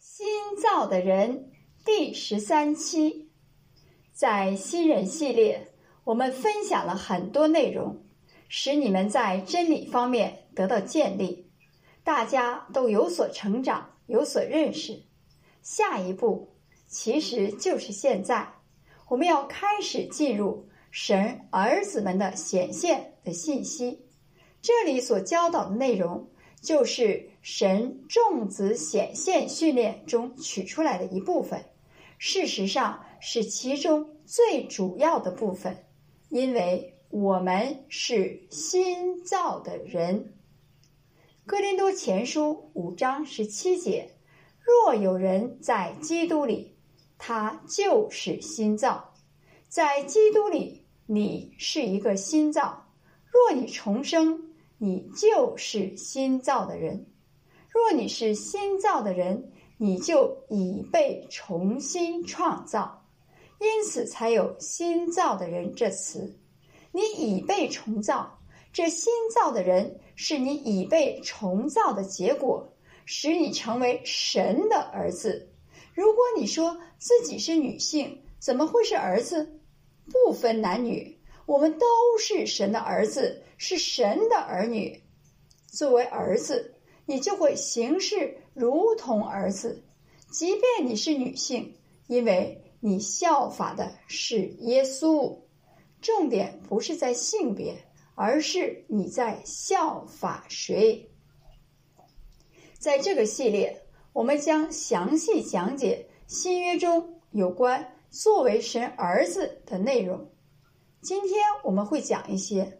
新造的人第13期。在新人系列，我们分享了很多内容，使你们在真理方面得到建立，大家都有所成长，有所认识。下一步其实就是现在，我们要开始进入神儿子们的显现的信息。这里所教导的内容就是神众子显现训练中取出来的一部分，事实上是其中最主要的部分，因为我们是新造的人。哥林多前书5章17节，若有人在基督里，他就是新造。在基督里，你是一个新造。若你重生，你就是新造的人。若你是新造的人，你就已被重新创造，因此才有新造的人这词。你已被重造，这新造的人是你已被重造的结果，使你成为神的儿子。如果你说自己是女性，怎么会是儿子？不分男女，我们都是神的儿子，是神的儿女。作为儿子，你就会行事如同儿子，即便你是女性，因为你效法的是耶稣。重点不是在性别，而是你在效法谁。在这个系列，我们将详细讲解新约中有关作为神儿子的内容。今天我们会讲一些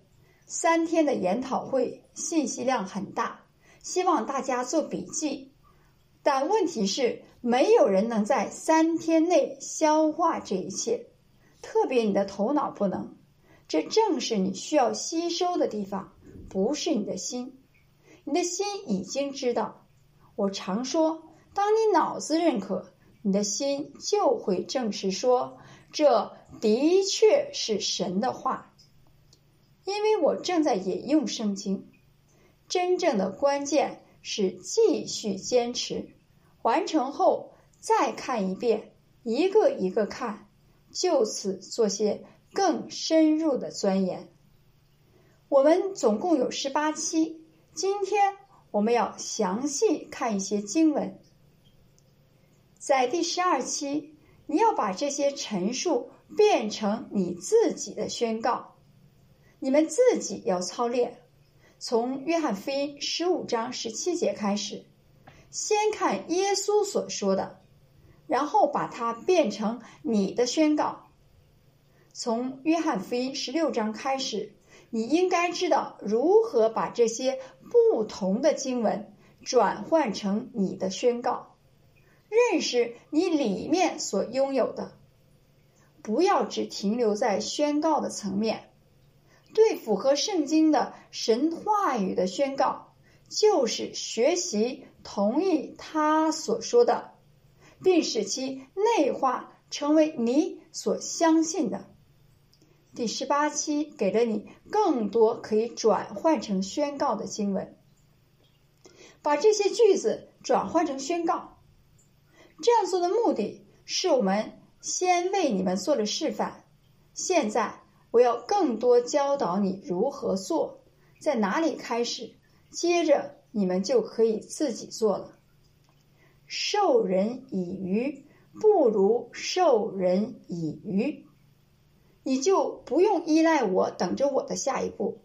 3天的研讨会，信息量很大，希望大家做笔记。但问题是，没有人能在3天内消化这一切，特别你的头脑不能。这正是你需要吸收的地方，不是你的心。你的心已经知道。我常说，当你脑子认可，你的心就会证实说，这的确是神的话。因为我正在引用圣经，真正的关键是继续坚持，完成后再看一遍，一个一个看，就此做些更深入的钻研。我们总共有18期，今天我们要详细看一些经文。在第12期，你要把这些陈述变成你自己的宣告，你们自己要操练。从约翰福音15章17节开始，先看耶稣所说的，然后把它变成你的宣告。从约翰福音16章开始，你应该知道如何把这些不同的经文转换成你的宣告，认识你里面所拥有的。不要只停留在宣告的层面，对符合圣经的神话语的宣告，就是学习同意他所说的，并使其内化成为你所相信的。第18期给了你更多可以转换成宣告的经文，把这些句子转换成宣告。这样做的目的是我们先为你们做了示范，现在我要更多教导你如何做，在哪里开始，接着你们就可以自己做了。授人以鱼，不如授人以渔。你就不用依赖我，等着我的下一步。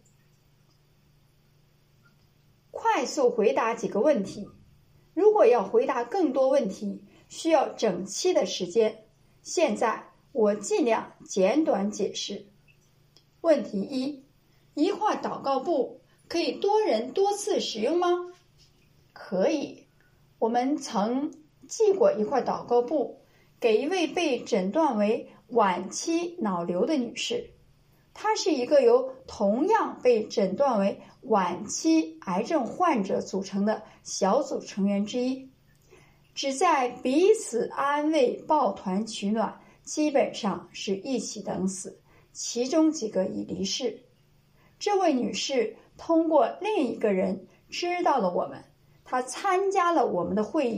快速回答几个问题。如果要回答更多问题，需要整期的时间。现在我尽量简短解释。问题1：一块祷告布可以多人多次使用吗？可以。我们曾寄过一块祷告布给一位被诊断为晚期脑瘤的女士，她是一个由同样被诊断为晚期癌症患者组成的小组成员之一，只在彼此安慰、抱团取暖，基本上是一起等死，其中几个已离世。这位女士通过另一个人知道了我们，她参加了我们的会议，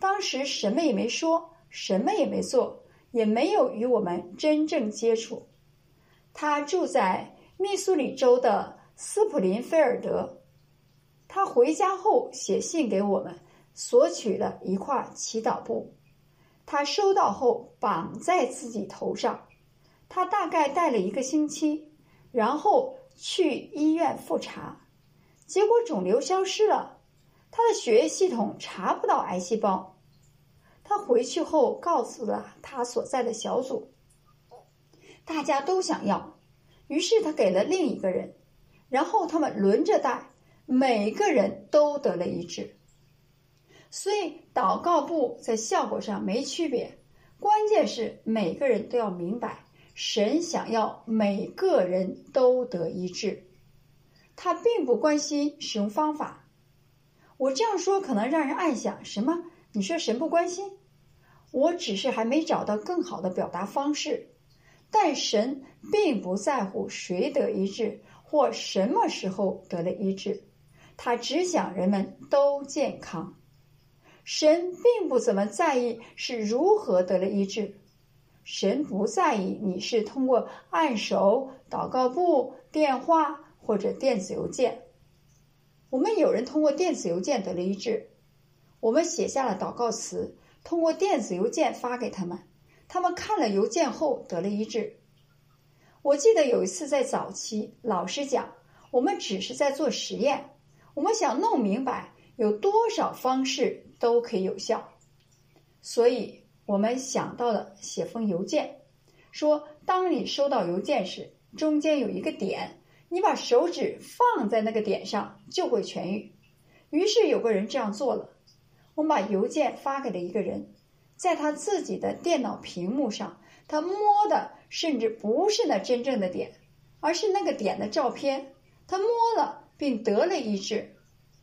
当时什么也没说，什么也没做，也没有与我们真正接触。他住在密苏里州的斯普林菲尔德。他回家后写信给我们，索取了一块祈祷布。他收到后绑在自己头上。他大概戴了1个星期，然后去医院复查，结果肿瘤消失了。他的血液系统查不到癌细胞。他回去后告诉了他所在的小组，大家都想要，于是他给了另一个人，然后他们轮着带，每个人都得了医治。所以祷告布在效果上没区别，关键是每个人都要明白，神想要每个人都得医治。他并不关心使用方法。我这样说可能让人暗想，什么？你说神不关心？我只是还没找到更好的表达方式。但神并不在乎谁得医治或什么时候得了医治，他只想人们都健康。神并不怎么在意是如何得了医治，神不在意你是通过按手、祷告布、电话或者电子邮件。我们有人通过电子邮件得了医治，我们写下了祷告词，通过电子邮件发给他们，他们看了邮件后得了医治。我记得有一次在早期，老师讲，我们只是在做实验，我们想弄明白有多少方式都可以有效，所以我们想到了写封邮件，说当你收到邮件时，中间有一个点，你把手指放在那个点上就会痊愈。于是有个人这样做了，我们把邮件发给了一个人，在他自己的电脑屏幕上，他摸的甚至不是那真正的点，而是那个点的照片，他摸了并得了医治。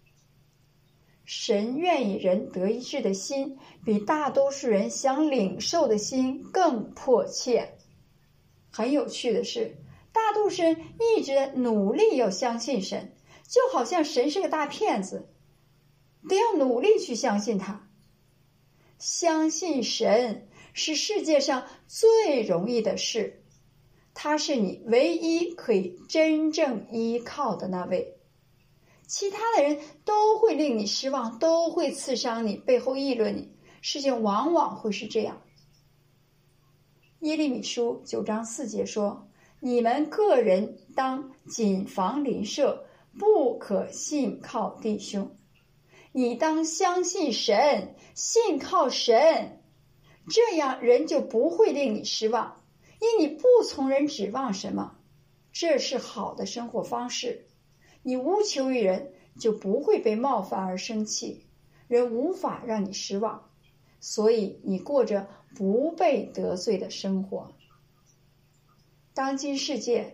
神愿意人得医治的心，比大多数人想领受的心更迫切。很有趣的是，大多数人一直努力要相信神，就好像神是个大骗子，得要努力去相信他。相信神是世界上最容易的事，他是你唯一可以真正依靠的那位。其他的人都会令你失望，都会刺伤你，背后议论你，事情往往会是这样。耶利米书9章4节说，你们个人当谨防邻舍，不可信靠弟兄。你当相信神，信靠神，这样人就不会令你失望，因你不从人指望什么，这是好的生活方式。你无求于人，就不会被冒犯而生气，人无法让你失望，所以你过着不被得罪的生活。当今世界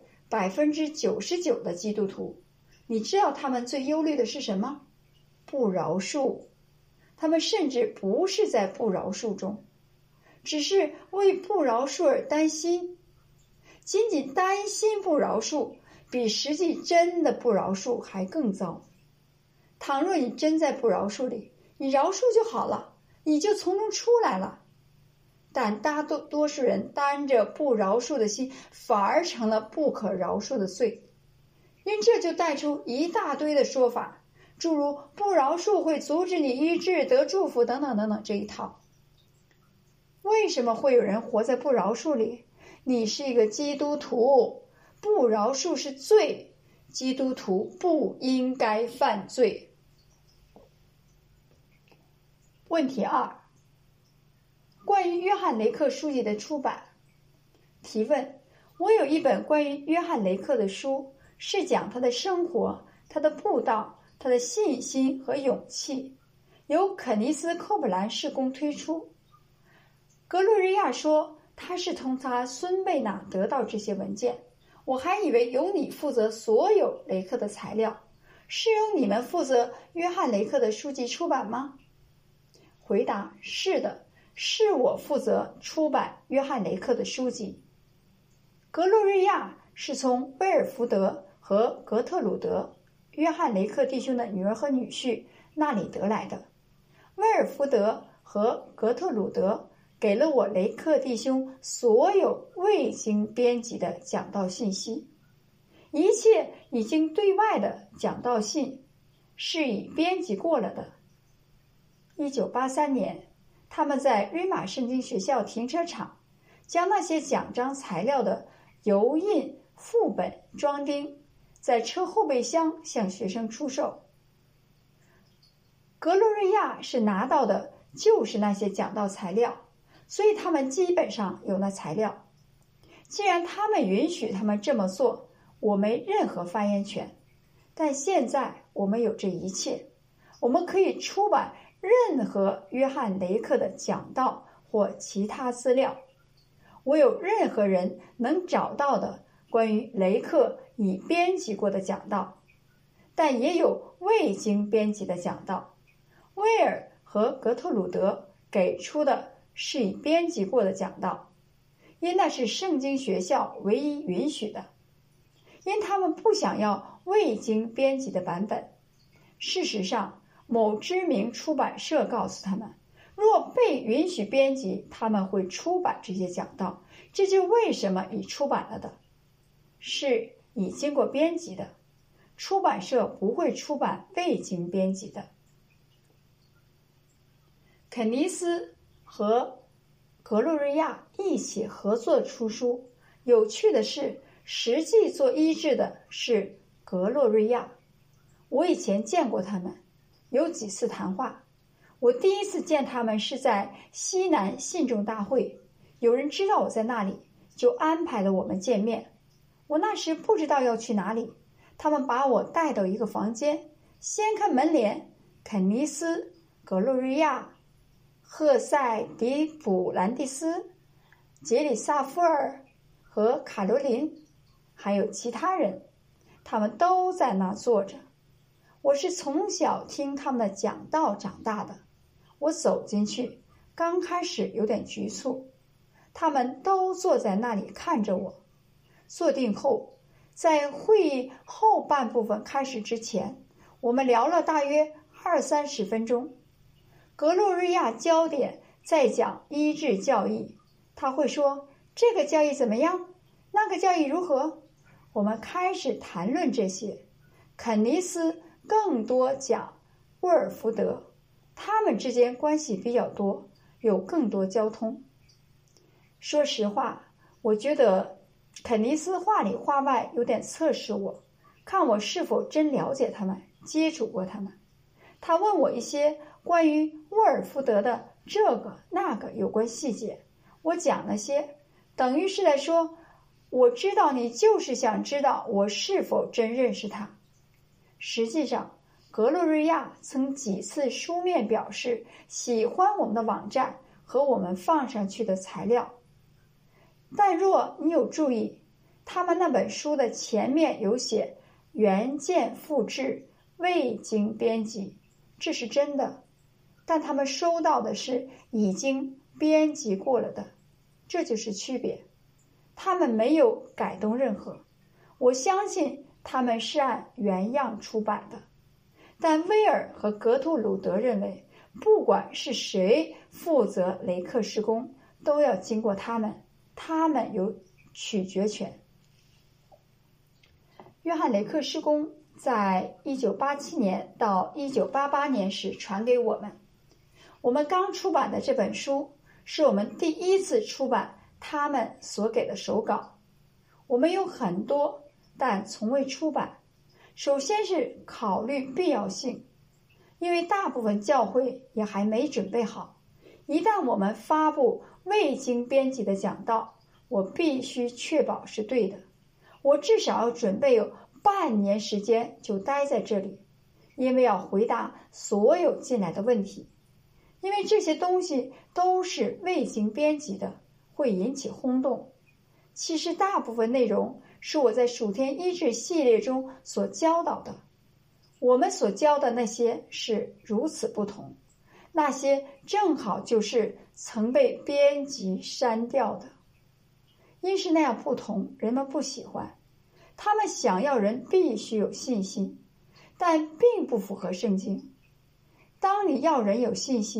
99%的基督徒，你知道他们最忧虑的是什么？不饶恕。他们甚至不是在不饶恕中，只是为不饶恕而担心。仅仅担心不饶恕，比实际真的不饶恕还更糟。倘若你真在不饶恕里，你饶恕就好了，你就从中出来了。但大多数人担着不饶恕的心，反而成了不可饶恕的罪。因这就带出一大堆的说法，诸如不饶恕会阻止你医治、得祝福等等等等这一套。为什么会有人活在不饶恕里？你是一个基督徒，不饶恕是罪，基督徒不应该犯罪。问题2，关于约翰雷克书籍的出版。提问：我有一本关于约翰雷克的书，是讲他的生活、他的布道、他的信心和勇气，由肯尼斯·寇普兰事工推出。格洛瑞亚说他是从他孙贝那得到这些文件，我还以为由你负责所有雷克的材料，是由你们负责约翰雷克的书籍出版吗？回答：是的，是我负责出版约翰雷克的书籍。格洛瑞亚是从威尔福德和格特鲁德，约翰雷克弟兄的女儿和女婿那里得来的。威尔福德和格特鲁德给了我雷克弟兄所有未经编辑的讲道信息，一切已经对外的讲道信是已编辑过了的。1983年，他们在瑞玛圣经学校停车场将那些讲章材料的油印副本装订在车后备箱向学生出售。格洛瑞亚是拿到的就是那些讲道材料，所以他们基本上有那材料。既然他们允许他们这么做，我没任何发言权。但现在我们有这一切，我们可以出版任何约翰雷克的讲道或其他资料。我有任何人能找到的关于雷克已编辑过的讲道，但也有未经编辑的讲道。威尔和格特鲁德给出的是已编辑过的讲道，因那是圣经学校唯一允许的，因他们不想要未经编辑的版本。事实上，某知名出版社告诉他们，若被允许编辑，他们会出版这些讲道。这就为什么已出版了的是已经过编辑的，出版社不会出版未经编辑的。肯尼斯和格洛瑞亚一起合作出书，有趣的是，实际做医治的是格洛瑞亚。我以前见过他们，有几次谈话。我第一次见他们是在西南信众大会，有人知道我在那里，就安排了我们见面。我那时不知道要去哪里，他们把我带到一个房间，掀开门帘，肯尼斯、格洛瑞亚、赫塞迪普兰蒂斯、杰里萨夫尔和卡罗琳，还有其他人，他们都在那坐着。我是从小听他们的讲道长大的。我走进去，刚开始有点局促，他们都坐在那里看着我。坐定后，在会议后半部分开始之前，我们聊了大约20-30分钟。格洛瑞亚焦点在讲医治教义，他会说这个教义怎么样，那个教义如何。我们开始谈论这些。肯尼斯更多讲沃尔福德，他们之间关系比较多，有更多交通。说实话，我觉得肯尼斯话里话外有点测试我，看我是否真了解他们，接触过他们。他问我一些关于沃尔福德的这个那个有关细节，我讲了些，等于是在说，我知道你就是想知道我是否真认识他。实际上，格洛瑞亚曾几次书面表示喜欢我们的网站和我们放上去的材料。但若你有注意，他们那本书的前面有写原件复制，未经编辑，这是真的，但他们收到的是已经编辑过了的，这就是区别。他们没有改动任何，我相信他们是按原样出版的。但威尔和格特鲁德认为，不管是谁负责雷克施工，都要经过他们，他们有取决权。约翰雷克施工在1987年到1988年时传给我们。我们刚出版的这本书是我们第一次出版他们所给的手稿。我们有很多，但从未出版。首先是考虑必要性，因为大部分教会也还没准备好。一旦我们发布未经编辑的讲道，我必须确保是对的。我至少要准备有半年时间就待在这里，因为要回答所有进来的问题。因为这些东西都是未经编辑的，会引起轰动。其实大部分内容是我在属天医治系列中所教导的。我们所教的那些是如此不同，那些正好就是曾被编辑删掉的。因是那样不同，人们不喜欢。他们想要人必须有信心，但并不符合圣经。当你要人有信心，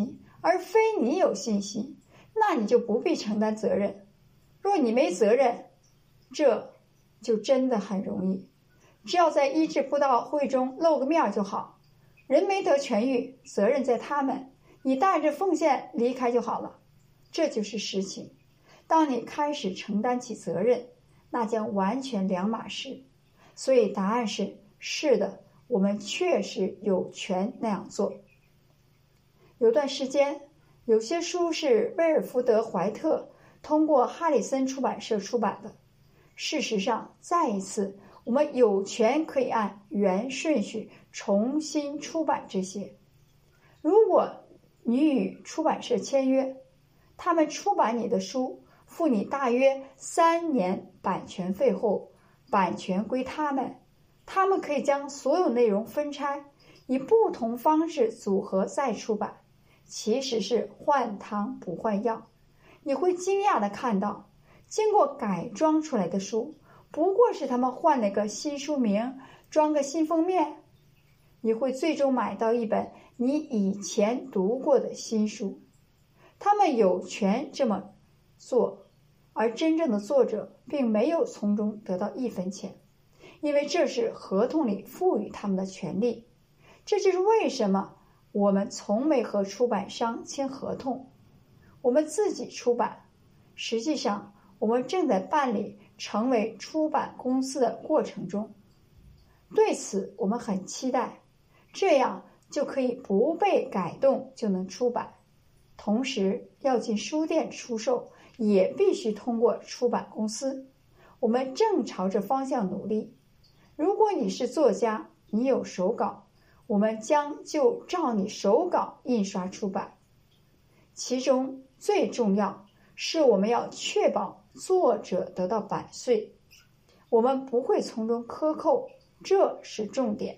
而非你有信心，那你就不必承担责任。若你没责任，这就真的很容易，只要在医治布道会中露个面就好。人没得痊愈，责任在他们，你带着奉献离开就好了。这就是实情。当你开始承担起责任，那将完全两码事。所以答案是的，我们确实有权那样做。有段时间，有些书是威尔福德·怀特通过哈里森出版社出版的。事实上，再一次，我们有权可以按原顺序重新出版这些。如果你与出版社签约，他们出版你的书，付你大约3年版权费后，版权归他们，他们可以将所有内容分拆，以不同方式组合再出版，其实是换汤不换药。你会惊讶地看到，经过改装出来的书，不过是他们换了个新书名，装个新封面。你会最终买到一本你以前读过的新书。他们有权这么做，而真正的作者并没有从中得到1分钱，因为这是合同里赋予他们的权利。这就是为什么我们从没和出版商签合同，我们自己出版。实际上，我们正在办理成为出版公司的过程中。对此，我们很期待，这样就可以不被改动就能出版。同时，要进书店出售，也必须通过出版公司。我们正朝着方向努力。如果你是作家，你有手稿，我们将就照你手稿印刷出版。其中最重要是我们要确保作者得到版税，我们不会从中克扣，这是重点。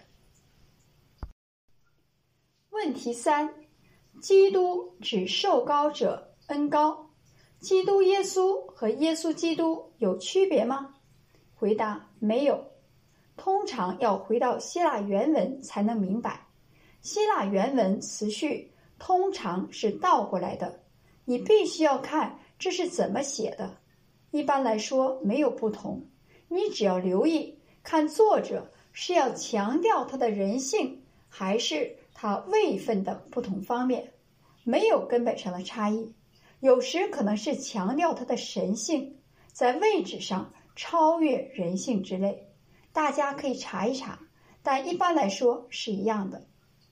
问题3：基督指受膏者恩膏，基督耶稣和耶稣基督有区别吗？回答：没有。通常要回到希腊原文才能明白，希腊原文词序通常是倒过来的，你必须要看这是怎么写的。一般来说没有不同，你只要留意看作者是要强调他的人性，还是他位分的不同方面，没有根本上的差异。有时可能是强调他的神性，在位置上超越人性之类，大家可以查一查，但一般来说是一样的。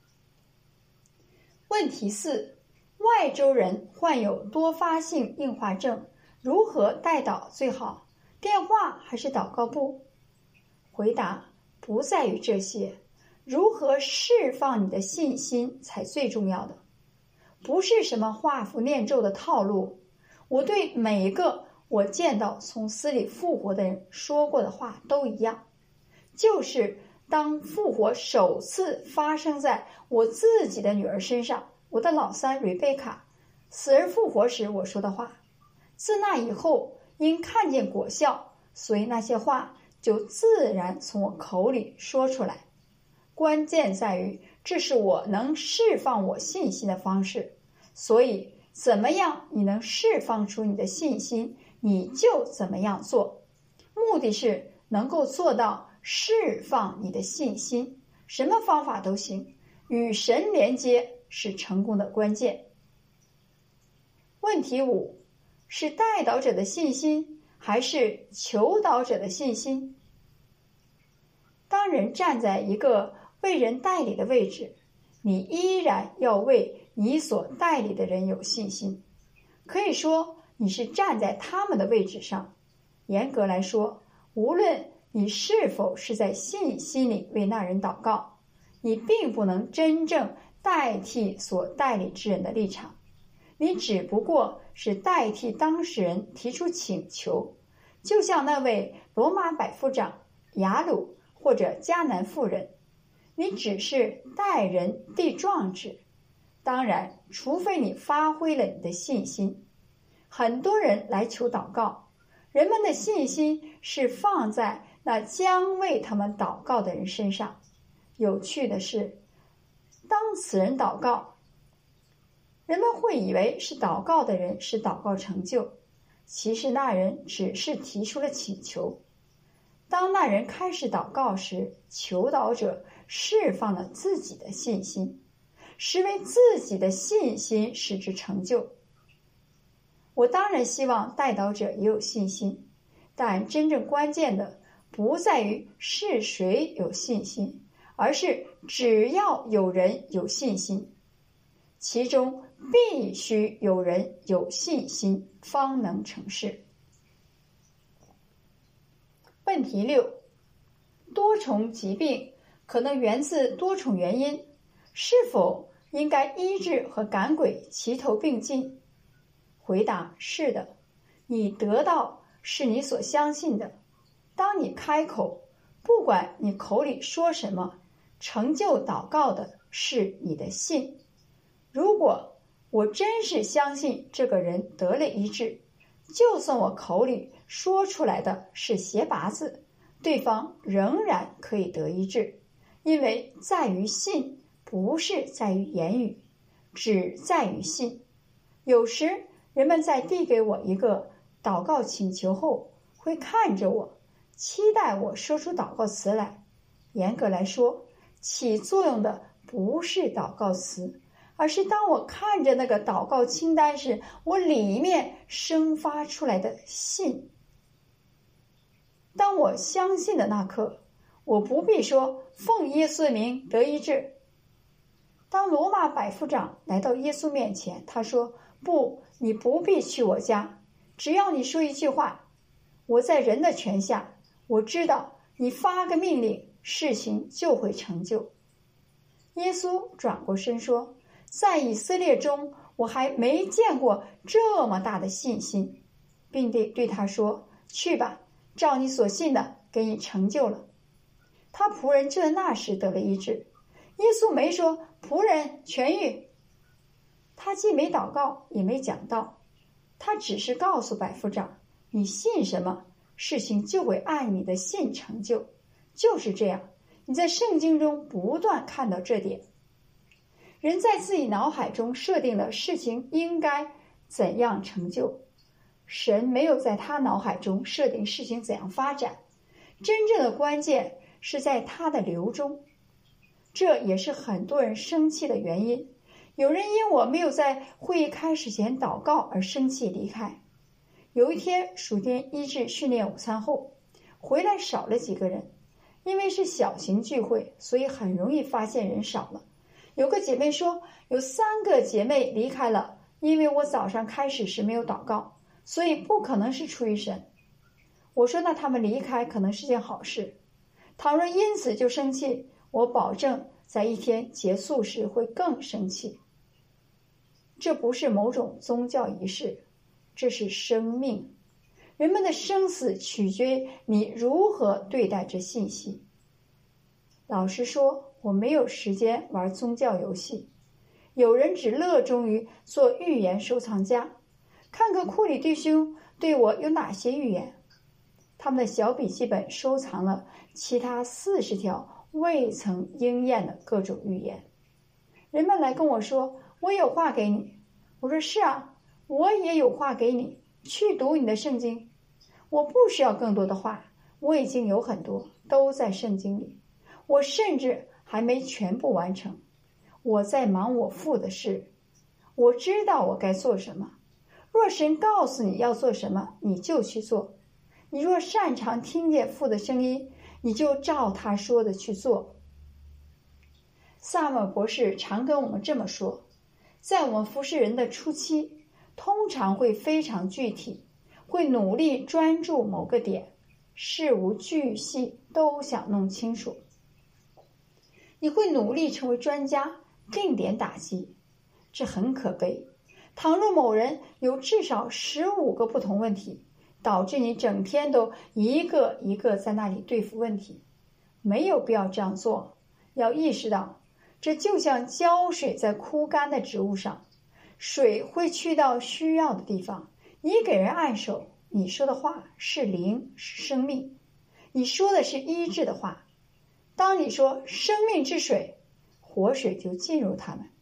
问题4：外州人患有多发性硬化症，如何代祷最好？电话还是祷告簿？回答：不在于这些，如何释放你的信心才最重要的。不是什么画符念咒的套路。我对每个我见到从死里复活的人说过的话都一样，就是当复活首次发生在我自己的女儿身上，我的老三瑞贝卡死而复活时我说的话。自那以后，因看见果效，所以那些话就自然从我口里说出来。关键在于，这是我能释放我信心的方式。所以，怎么样你能释放出你的信心，你就怎么样做。目的是能够做到释放你的信心，什么方法都行。与神连接是成功的关键。问题5：是代祷者的信心，还是求祷者的信心？当人站在一个为人代理的位置，你依然要为你所代理的人有信心。可以说，你是站在他们的位置上。严格来说，无论你是否是在信心里为那人祷告，你并不能真正代替所代理之人的立场，你只不过是代替当事人提出请求，就像那位罗马百夫长雅鲁或者迦南妇人，你只是代人递状纸。当然，除非你发挥了你的信心。很多人来求祷告，人们的信心是放在那将为他们祷告的人身上。有趣的是，当此人祷告， 人们会以为是祷告的人使祷告成就，其实那人只是提出了请求。当那人开始祷告时，求祷者释放了自己的信心，是为自己的信心使之成就。我当然希望代祷者也有信心，但真正关键的不在于是谁有信心，而是只要有人有信心，其中必须有人有信心，方能成事。问题6：多重疾病可能源自多重原因，是否应该医治和赶鬼齐头并进？回答：是的。你得到是你所相信的，当你开口，不管你口里说什么，成就祷告的是你的信。如果我真是相信这个人得了医治，就算我口里说出来的是邪八字，对方仍然可以得医治，因为在于信，不是在于言语，只在于信。有时人们在递给我一个祷告请求后，会看着我，期待我说出祷告词来。严格来说，起作用的不是祷告词，而是当我看着那个祷告清单时，我里面生发出来的信。当我相信的那刻，我不必说奉耶稣的名得医治。当罗马百夫长来到耶稣面前，他说：不，你不必去我家，只要你说一句话，我在人的权下，我知道你发个命令，事情就会成就。耶稣转过身说：在以色列中，我还没见过这么大的信心，并对他说：去吧，照你所信的给你成就了。他仆人就在那时得了医治。耶稣没说仆人痊愈，他既没祷告也没讲道，他只是告诉百夫长，你信什么，事情就会按你的信成就。就是这样，你在圣经中不断看到这点。人在自己脑海中设定了事情应该怎样成就，神没有在他脑海中设定事情怎样发展，真正的关键是在他的流中。这也是很多人生气的原因。有人因我没有在会议开始前祷告而生气离开。有一天属天医治训练午餐后，回来少了几个人，因为是小型聚会，所以很容易发现人少了。有个姐妹说，有3个姐妹离开了，因为我早上开始时没有祷告，所以不可能是出于神。我说那他们离开可能是件好事，倘若因此就生气，我保证在一天结束时会更生气。这不是某种宗教仪式，这是生命。人们的生死取决于你如何对待这信息。老实说，我没有时间玩宗教游戏。有人只乐衷于做预言收藏家，看看库里弟兄对我有哪些预言。他们的小笔记本收藏了其他40条未曾应验的各种预言。人们来跟我说，我有话给你。我说是啊，我也有话给你，去读你的圣经。我不需要更多的话，我已经有很多，都在圣经里。我甚至还没全部完成，我在忙我父的事。我知道我该做什么。若神告诉你要做什么，你就去做。你若擅长听见父的声音，你就照他说的去做。萨默博士常跟我们这么说，在我们服侍人的初期，通常会非常具体，会努力专注某个点，事无巨细都想弄清楚。你会努力成为专家，定点打击，这很可悲。倘若某人有至少15个不同问题，导致你整天都一个一个在那里对付问题，没有必要这样做。要意识到，这就像浇水在枯干的植物上，水会去到需要的地方。你给人按手，你说的话是灵，是生命，你说的是医治的话。当你说生命之水，活水就进入他们，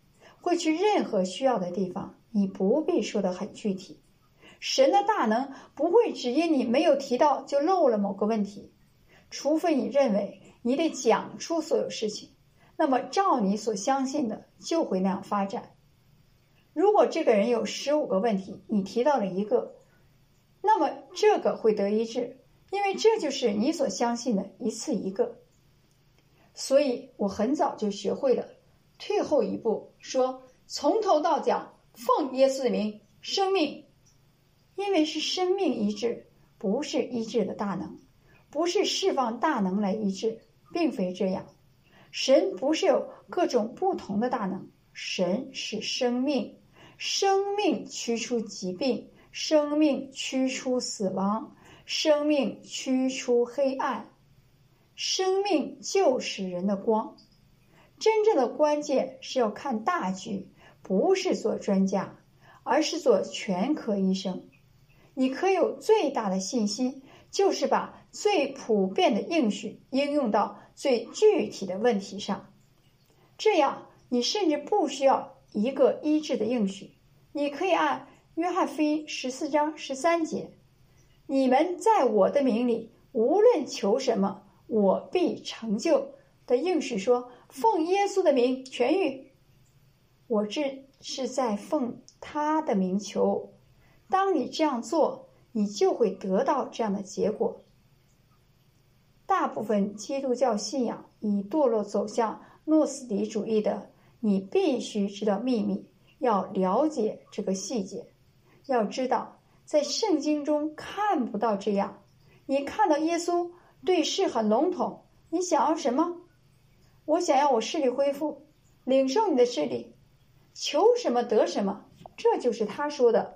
会去任何需要的地方，你不必说得很具体。神的大能不会只因你没有提到就漏了某个问题，除非你认为你得讲出所有事情，那么照你所相信的就会那样发展。如果这个人有15个问题，你提到了一个，那么这个会得医治，因为这就是你所相信的一次一个。所以我很早就学会了退后一步，说从头到脚奉耶稣的名生命，因为是生命医治，不是医治的大能，不是释放大能来医治，并非这样。神不是有各种不同的大能，神是生命，生命驱出疾病，生命驱出死亡，生命驱出黑暗，生命就是人的光。真正的关键是要看大局，不是做专家，而是做全科医生。你可有最大的信心，就是把最普遍的应许应用到最具体的问题上。这样你甚至不需要一个医治的应许，你可以按约翰福音14章13节，你们在我的名里无论求什么，我必成就的应许说，奉耶稣的名痊愈。我这是在奉他的名求，当你这样做，你就会得到这样的结果。大部分基督教信仰已堕落走向诺斯底主义的，你必须知道秘密，要了解这个细节。要知道在圣经中看不到这样，你看到耶稣对事很笼统，你想要什么？我想要我视力恢复，领受你的视力，求什么得什么，这就是他说的。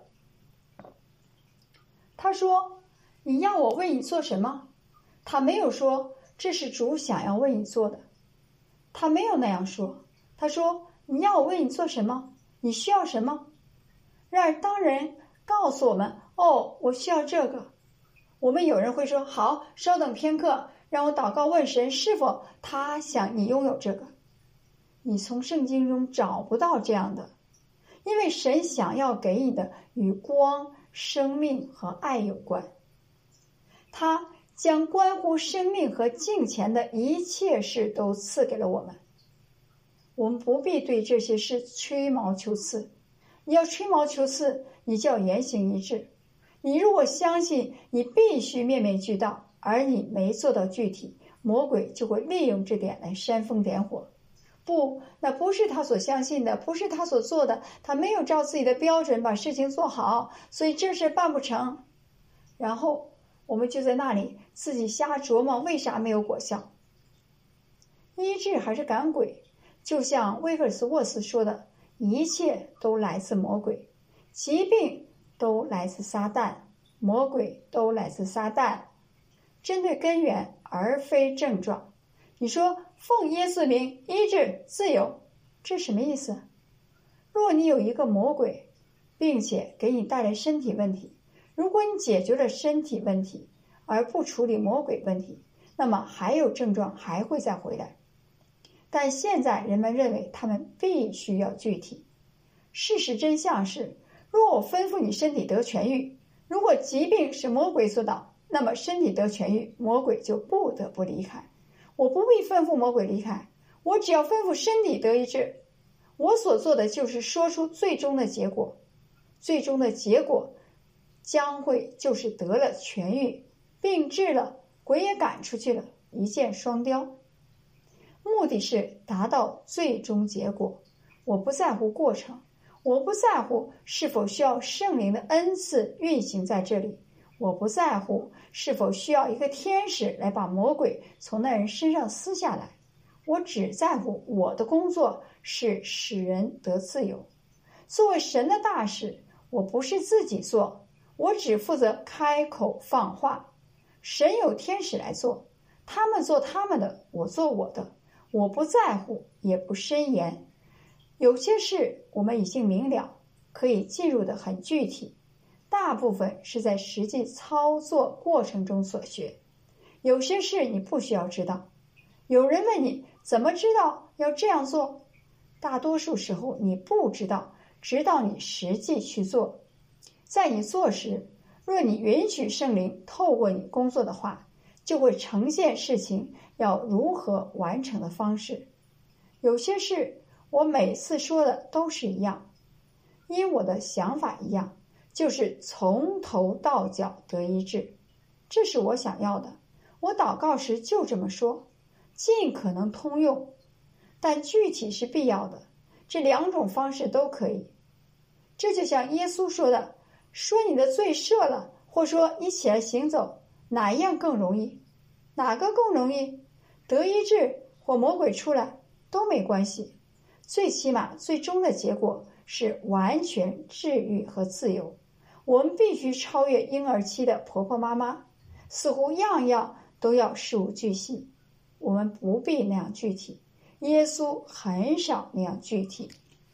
他说你要我为你做什么？他没有说这是主想要为你做的，他没有那样说。他说你要我为你做什么？你需要什么？然而当人告诉我们，我需要这个，我们有人会说，好，稍等片刻，让我祷告问神是否他想你拥有这个。你从圣经中找不到这样的，因为神想要给你的与光、生命和爱有关。他将关乎生命和敬虔的一切事都赐给了我们。我们不必对这些事吹毛求疵，你要吹毛求疵，你就要言行一致。你如果相信你必须面面俱到，而你没做到具体，魔鬼就会利用这点来煽风点火。不，那不是他所相信的，不是他所做的，他没有照自己的标准把事情做好，所以这事办不成。然后我们就在那里自己瞎琢磨为啥没有果效。医治还是赶鬼，就像威克斯沃斯说的，一切都来自魔鬼，疾病都来自撒旦，魔鬼都来自撒旦。针对根源而非症状。你说奉耶稣名医治自由，这什么意思？若你有一个魔鬼，并且给你带来身体问题，如果你解决了身体问题而不处理魔鬼问题，那么还有症状还会再回来。但现在人们认为他们必须要具体。事实真相是，若我吩咐你身体得痊愈，如果疾病是魔鬼所导，那么身体得痊愈，魔鬼就不得不离开。我不必吩咐魔鬼离开，我只要吩咐身体得医治。我所做的就是说出最终的结果，最终的结果将会就是得了痊愈，病治了，鬼也赶出去了，一箭双雕。目的是达到最终结果。我不在乎过程，我不在乎是否需要圣灵的恩赐运行在这里，我不在乎是否需要一个天使来把魔鬼从那人身上撕下来，我只在乎我的工作是使人得自由。作为神的大使，我不是自己做，我只负责开口放话。神有天使来做，他们做他们的，我做我的，我不在乎，也不深言。有些事我们已经明了，可以进入的很具体，大部分是在实际操作过程中所学。有些事你不需要知道。有人问你怎么知道要这样做， 大多数时候你不知道，直到你实际去做。在你做时，若你允许圣灵透过你工作的话，就会呈现事情要如何完成的方式。有些事我每次说的都是一样，因我的想法一样，就是从头到脚得医治。这是我想要的，我祷告时就这么说，尽可能通用，但具体是必要的，这两种方式都可以。这就像耶稣说的，说你的罪赦了，或说你起来行走，哪一样更容易？哪个更容易？得医治或魔鬼出来都没关系，最起码最终的结果是完全治愈和自由。我们必须超越婴儿期的婆婆妈妈，似乎样样都要事无巨细。我们不必那样具体，耶稣很少那样具体。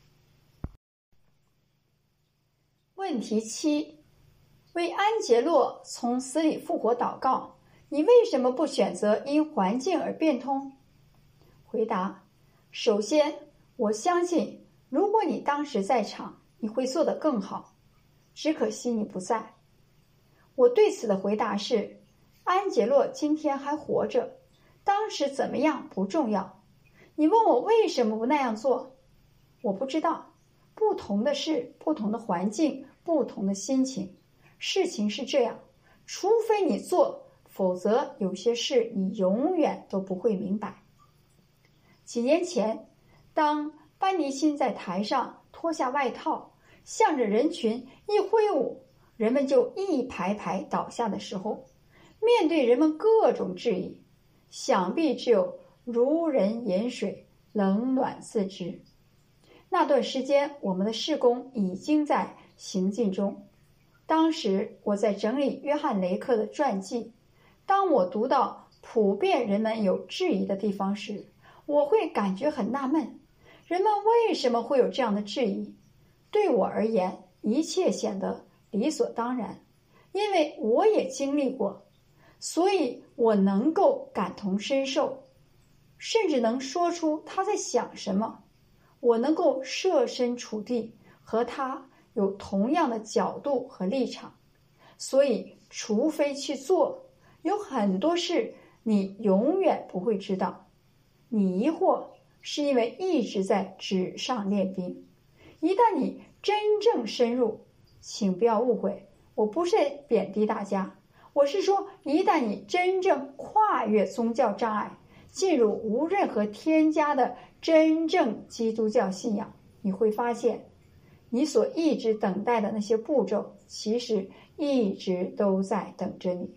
问题7，为安杰洛从死里复活祷告，你为什么不选择因环境而变通？回答：首先，我相信如果你当时在场，你会做得更好，只可惜你不在。我对此的回答是，安杰洛今天还活着，当时怎么样不重要。你问我为什么不那样做，我不知道。不同的事，不同的环境，不同的心情，事情是这样，除非你做，否则有些事你永远都不会明白。几年前，当班尼辛在台上脱下外套，向着人群一挥舞，人们就一排排倒下的时候，面对人们各种质疑，想必只有如人饮水，冷暖自知。那段时间，我们的事工已经在行进中。当时我在整理约翰雷克的传记，当我读到普遍人们有质疑的地方时，我会感觉很纳闷，人们为什么会有这样的质疑？对我而言，一切显得理所当然，因为我也经历过，所以我能够感同身受，甚至能说出他在想什么。我能够设身处地和他有同样的角度和立场，所以除非去做，有很多事你永远不会知道。你疑惑是因为一直在纸上练兵，一旦你真正深入，请不要误会，我不是贬低大家，我是说一旦你真正跨越宗教障碍，进入无任何添加的真正基督教信仰，你会发现你所一直等待的那些步骤其实一直都在等着你。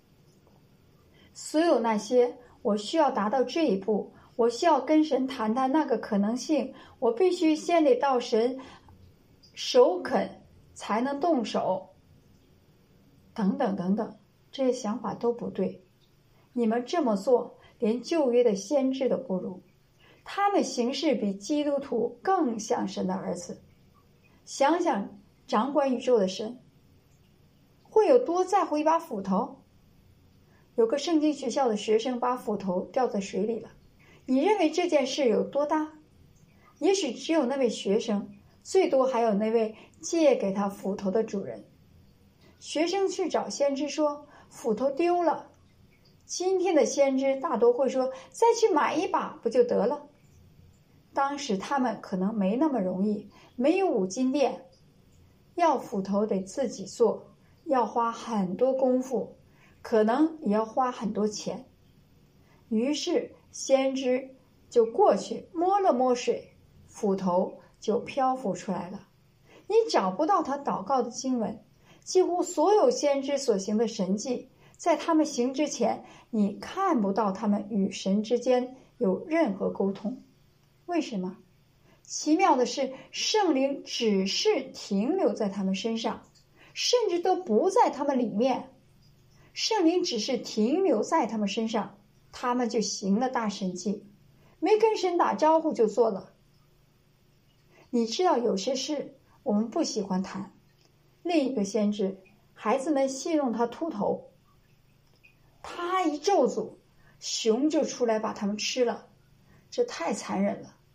所有那些我需要达到这一步，我需要跟神谈谈那个可能性，我必须先得到神首肯才能动手，等等等等，这些想法都不对。你们这么做连旧约的先知都不如，他们行事比基督徒更像神的儿子。想想掌管宇宙的神会有多在乎一把斧头？有个圣经学校的学生把斧头掉在水里了，你认为这件事有多大？也许只有那位学生，最多还有那位借给他斧头的主人。学生去找先知说斧头丢了，今天的先知大多会说再去买一把不就得了。当时他们可能没那么容易，没有五金店，要斧头得自己做，要花很多功夫，可能也要花很多钱。于是先知就过去摸了摸水，斧头就漂浮出来了。你找不到他祷告的经文，几乎所有先知所行的神迹，在他们行之前，你看不到他们与神之间有任何沟通。为什么？奇妙的是，圣灵只是停留在他们身上，甚至都不在他们里面。圣灵只是停留在他们身上，他们就行了大神迹，没跟神打招呼就做了。你知道有些事我们不喜欢谈。另一个先知，孩子们戏弄他秃头，他一咒诅，熊就出来把他们吃了，这太残忍了。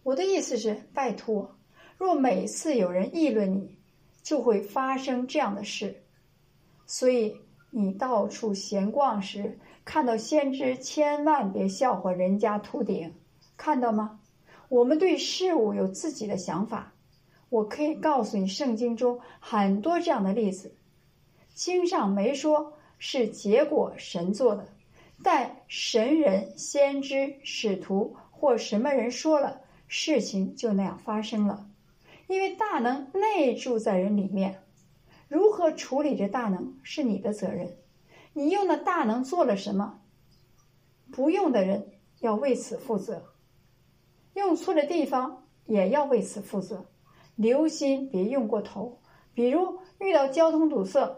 我的意思是，拜托，若每次有人议论你，就会发生这样的事。所以你到处闲逛时，看到先知，千万别笑话人家秃顶，看到吗？我们对事物有自己的想法。我可以告诉你，圣经中很多这样的例子。经上没说是结果神做的，但神人、先知、使徒或什么人说了，事情就那样发生了。因为大能内住在人里面，如何处理这大能是你的责任。你用的大能做了什么，不用的人要为此负责，用错的地方也要为此负责。留心别用过头，比如遇到交通堵塞，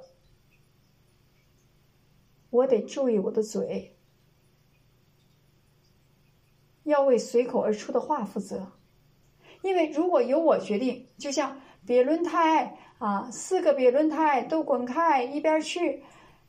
我得注意我的嘴，要为随口而出的话负责。因为如果由我决定，就像别轮胎4个别轮胎都滚开一边去，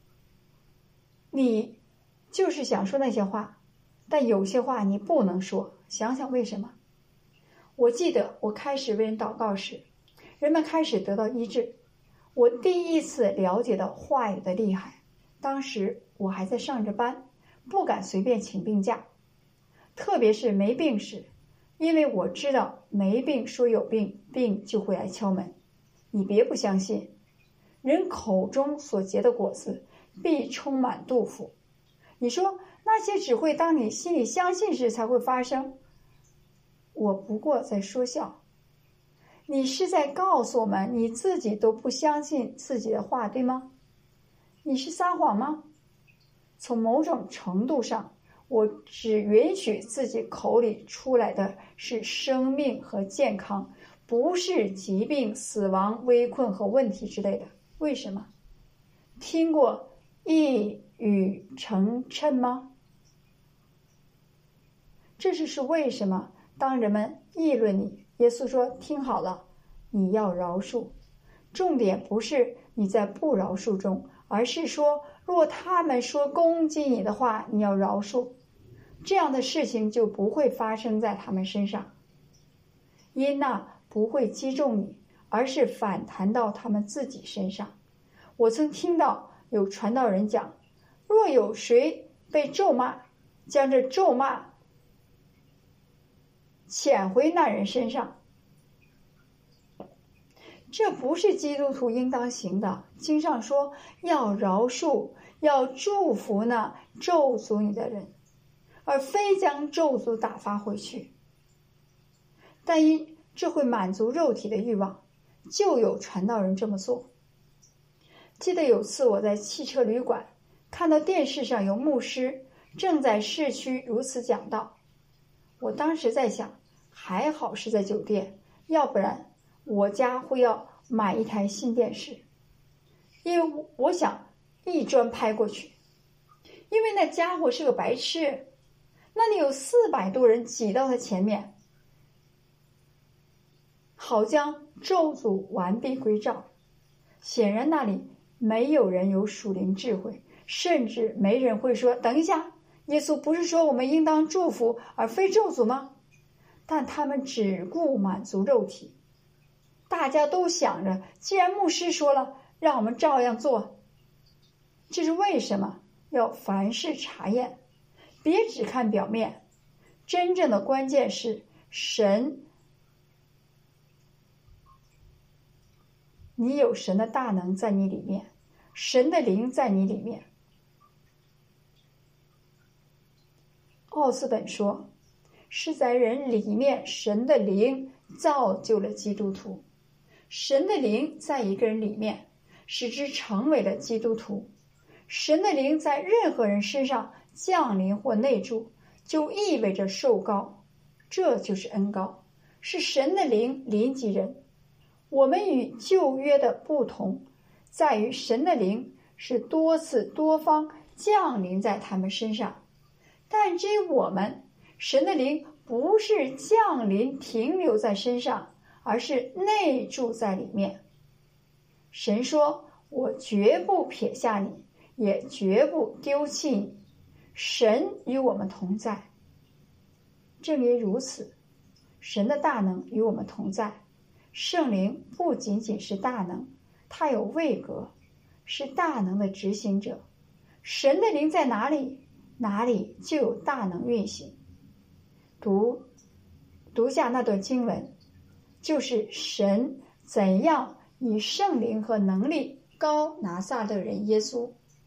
你就是想说那些话，但有些话你不能说。想想为什么？我记得我开始为人祷告时，人们开始得到医治。我第一次了解到话语的厉害。当时我还在上着班，不敢随便请病假，特别是没病时，因为我知道没病说有病，病就会来敲门。你别不相信，人口中所结的果子必充满肚腹。你说那些只会当你心里相信时才会发生，我不过在说笑。你是在告诉我们你自己都不相信自己的话，对吗？你是撒谎吗？从某种程度上，我只允许自己口里出来的是生命和健康，不是疾病、死亡、危困和问题之类的。为什么？听过一语成谶吗？这是为什么当人们议论你，耶稣说听好了，你要饶恕。重点不是你在不饶恕中，而是说若他们说攻击你的话，你要饶恕。这样的事情就不会发生在他们身上，因那不会击中你，而是反弹到他们自己身上。我曾听到有传道人讲，若有谁被咒骂，将这咒骂遣回那人身上，这不是基督徒应当行的。经上说要饶恕，要祝福那咒诅你的人，而非将咒诅打发回去。但因这会满足肉体的欲望，就有传道人这么做。记得有次我在汽车旅馆看到电视上有牧师正在市区如此讲道，我当时在想，还好是在酒店，要不然我家会要买一台新电视，因为我想一砖拍过去。因为那家伙是个白痴，那里有400多人挤到他前面，好将咒诅完璧归赵。显然那里没有人有属灵智慧，甚至没人会说，等一下，耶稣不是说我们应当祝福而非咒诅吗？但他们只顾满足肉体。大家都想着，既然牧师说了，让我们照样做。这是为什么要凡事查验，别只看表面。真正的关键是神，你有神的大能在你里面，神的灵在你里面。奥斯本说，是在人里面，神的灵造就了基督徒。神的灵在一个人里面，使之成为了基督徒。神的灵在任何人身上降临或内住，就意味着受膏，这就是恩膏，是神的灵临及人。我们与旧约的不同，在于神的灵是多次多方降临在他们身上，但至于我们，神的灵不是降临停留在身上，而是内住在里面。神说，我绝不撇下你，也绝不丢弃你。神与我们同在。正因如此， 神的大能与我们同在。圣灵不仅仅是大能，他有位格，是大能的执行者。神的灵在哪里，哪里就有大能运行。读下那段经文，就是神怎样以圣灵和能力膏拿撒勒人耶稣。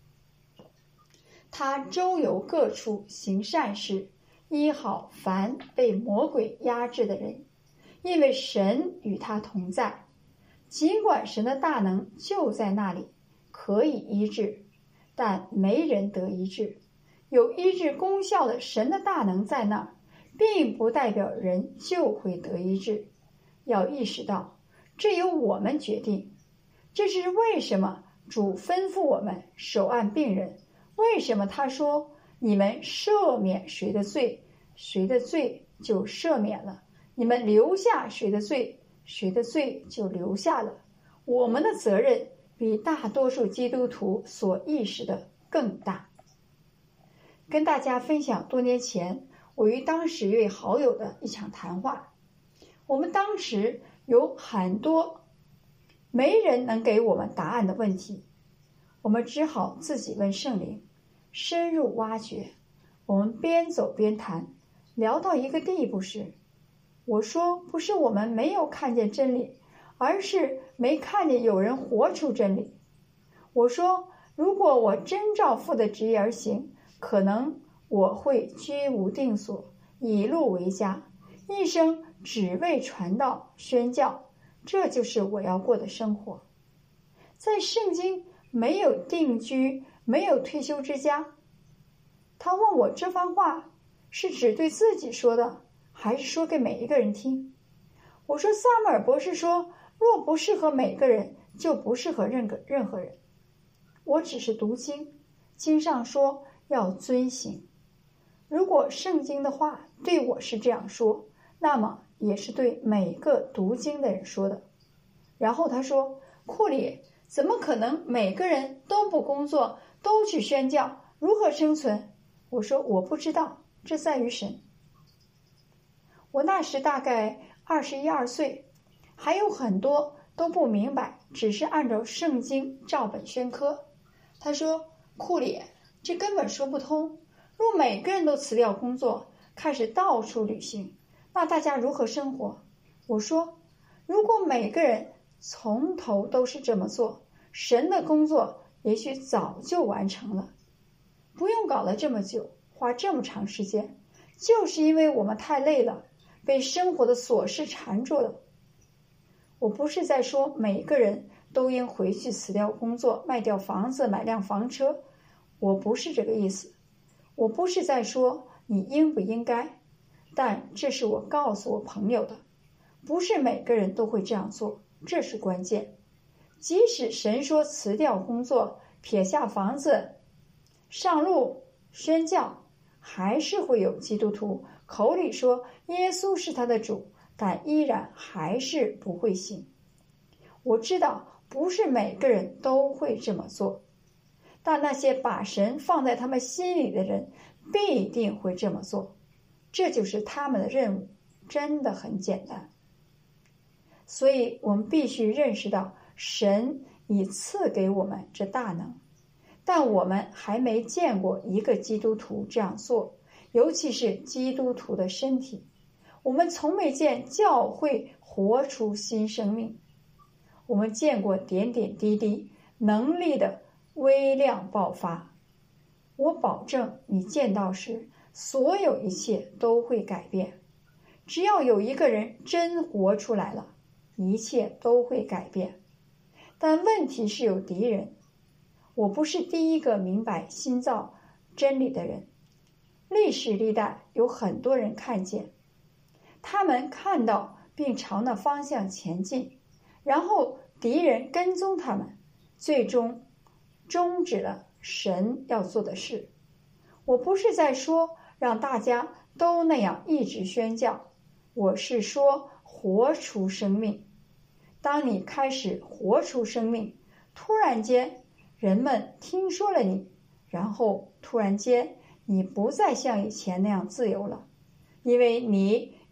他周游各处行善事，医好凡被魔鬼压制的人，因为神与他同在。尽管神的大能就在那里，可以医治，但没人得医治。有医治功效的神的大能在那儿，并不代表人就会得医治。要意识到，这由我们决定。这是为什么主吩咐我们手按病人，为什么他说你们赦免谁的罪，谁的罪就赦免了，你们留下谁的罪，谁的罪就留下了。我们的责任比大多数基督徒所意识的更大。跟大家分享多年前我与当时一位好友的一场谈话。我们当时有很多没人能给我们答案的问题，我们只好自己问圣灵，深入挖掘。我们边走边谈，聊到一个地步时，我说不是我们没有看见真理，而是没看见有人活出真理。我说如果我真照父的旨意而行，可能我会居无定所，以路为家，一生只为传道宣教，这就是我要过的生活。在圣经没有定居，没有退休之家。他问我这番话是只对自己说的，还是说给每一个人听？我说萨姆尔博士说，若不适合每个人，就不适合任何人。我只是读经，经上说要遵行。如果圣经的话对我是这样说，那么也是对每个读经的人说的。然后他说，库里，怎么可能每个人都不工作，都去宣教，如何生存？我说我不知道，这在于神。我那时大概21、22岁，还有很多都不明白，只是按照圣经照本宣科。他说，库里，这根本说不通。若每个人都辞掉工作，开始到处旅行，那大家如何生活？我说，如果每个人从头都是这么做，神的工作也许早就完成了。不用搞了这么久，花这么长时间，就是因为我们太累了，被生活的琐事缠住了。我不是在说每个人都应回去辞掉工作，卖掉房子，买辆房车，我不是这个意思。我不是在说你应不应该，但这是我告诉我朋友的，不是每个人都会这样做，这是关键。即使神说辞掉工作，撇下房子，上路宣教，还是会有基督徒口里说耶稣是他的主，但依然还是不会信。我知道不是每个人都会这么做，但那些把神放在他们心里的人必定会这么做，这就是他们的任务，真的很简单。所以我们必须认识到神已赐给我们这大能，但我们还没见过一个基督徒这样做，尤其是基督徒的身体。我们从没见教会活出新生命，我们见过点点滴滴能力的微量爆发。我保证你见到时，所有一切都会改变。只要有一个人真活出来了，一切都会改变。但问题是有敌人。我不是第一个明白新造真理的人，历史历代有很多人看见，他们看到并朝那方向前进，然后敌人跟踪他们，最终终止了神要做的事。我不是在说让大家都那样一直宣教，我是说活出生命。当你开始活出生命，突然间人们听说了你，然后突然间你不再像以前那样自由了，因为你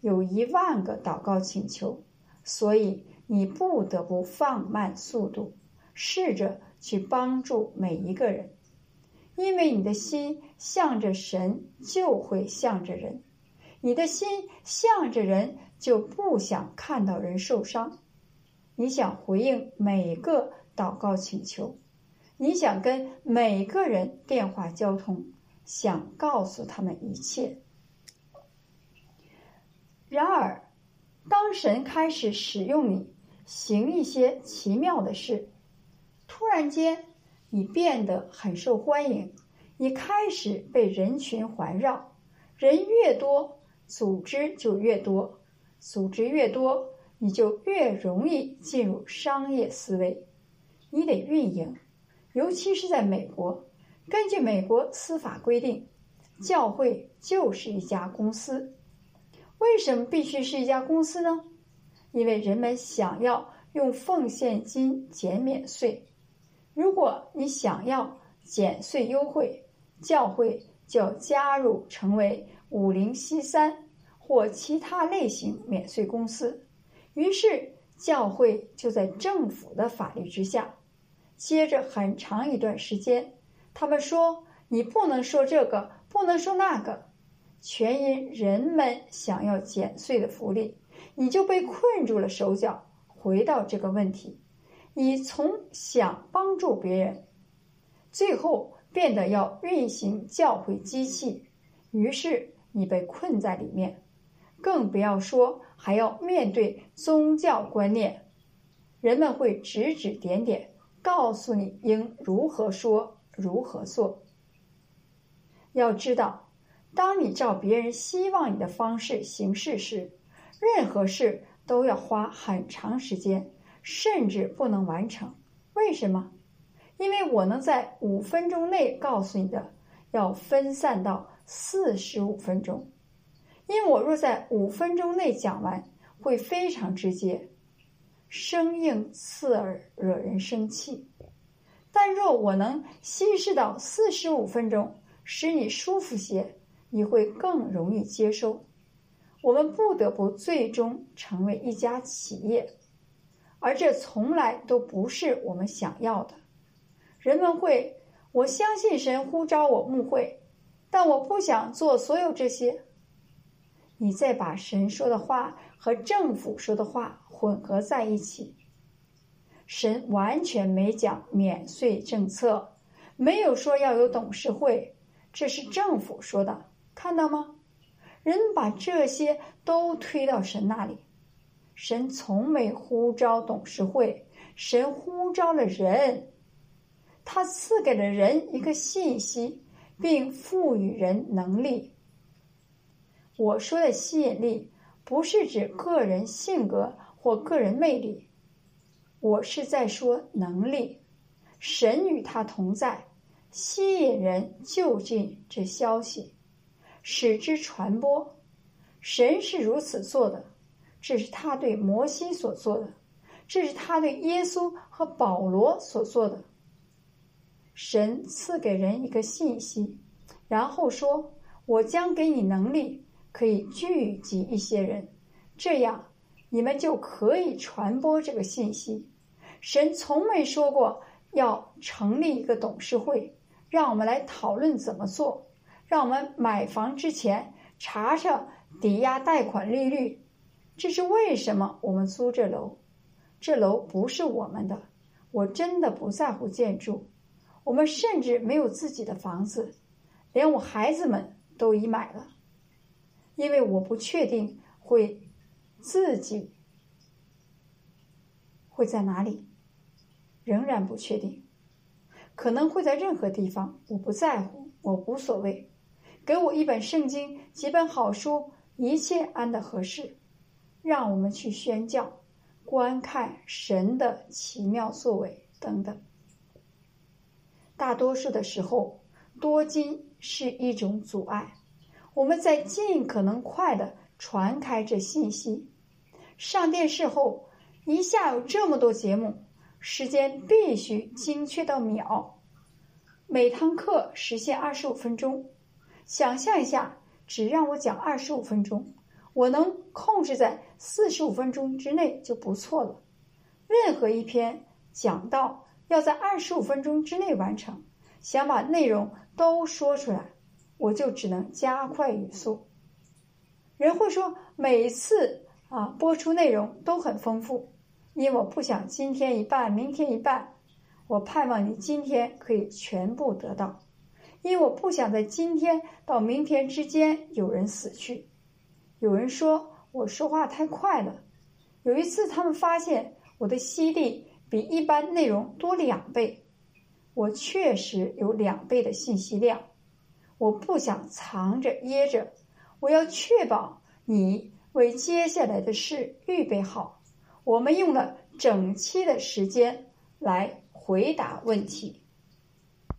有10000个祷告请求，所以你不得不放慢速度，试着去帮助每一个人。因为你的心向着神，就会向着人。你的心向着人，就不想看到人受伤。你想回应每个祷告请求，你想跟每个人电话交通，想告诉他们一切。然而，当神开始使用你，行一些奇妙的事，突然间你变得很受欢迎，你开始被人群环绕，人越多，组织就越多，组织越多，你就越容易进入商业思维。你得运营，尤其是在美国，根据美国司法规定，教会就是一家公司。为什么必须是一家公司呢？因为人们想要用奉献金减免税。如果你想要减税优惠，教会就要加入成为50C3或其他类型免税公司。于是教会就在政府的法律之下。接着很长一段时间，他们说你不能说这个，不能说那个，全因人们想要减税的福利，你就被困住了手脚。回到这个问题，你从想帮助别人，最后变得要运行教会机器，于是你被困在里面，更不要说还要面对宗教观念。人们会指指点点，告诉你应如何说，如何做。要知道，当你照别人希望你的方式行事时，任何事都要花很长时间，甚至不能完成。为什么？因为我能在5分钟内告诉你的，要分散到45分钟。因为我若在5分钟内讲完，会非常直接，生硬刺耳，惹人生气。但若我能稀释到45分钟，使你舒服些，你会更容易接受。我们不得不最终成为一家企业，而这从来都不是我们想要的。人们会，我相信神呼召我牧会，但我不想做所有这些。你再把神说的话和政府说的话混合在一起。神完全没讲免税政策，没有说要有董事会，这是政府说的，看到吗？人把这些都推到神那里。神从没呼召董事会，神呼召了人。他赐给了人一个信息，并赋予人能力。我说的吸引力不是指个人性格或个人魅力，我是在说能力。神与他同在，吸引人就近这消息，使之传播。神是如此做的，这是他对摩西所做的，这是他对耶稣和保罗所做的。神赐给人一个信息，然后说，我将给你能力，可以聚集一些人，这样你们就可以传播这个信息。神从没说过要成立一个董事会，让我们来讨论怎么做，让我们买房之前查查抵押贷款利率。这是为什么我们租这楼。这楼不是我们的，我真的不在乎建筑。我们甚至没有自己的房子，连我孩子们都已买了，因为我不确定自己会在哪里，仍然不确定，可能会在任何地方，我不在乎，我无所谓。给我一本圣经，几本好书，一切安得合适，让我们去宣教，观看神的奇妙作为等等。大多数的时候，多金是一种阻碍。我们在尽可能快地传开这信息。上电视后，一下有这么多节目，时间必须精确到秒。每堂课实现25分钟。想象一下，只让我讲25分钟， 我能控制在45分钟之内就不错了。任何一篇讲道要在25分钟之内完成，想把内容都说出来，我就只能加快语速。人会说每次播出内容都很丰富，因为我不想今天一半明天一半，我盼望你今天可以全部得到，因为我不想在今天到明天之间有人死去。有人说我说话太快了，有一次他们发现我的吸力比一般内容多2倍，我确实有2倍的信息量。我不想藏着掖着，我要确保你为接下来的事预备好。我们用了整期的时间来回答问题。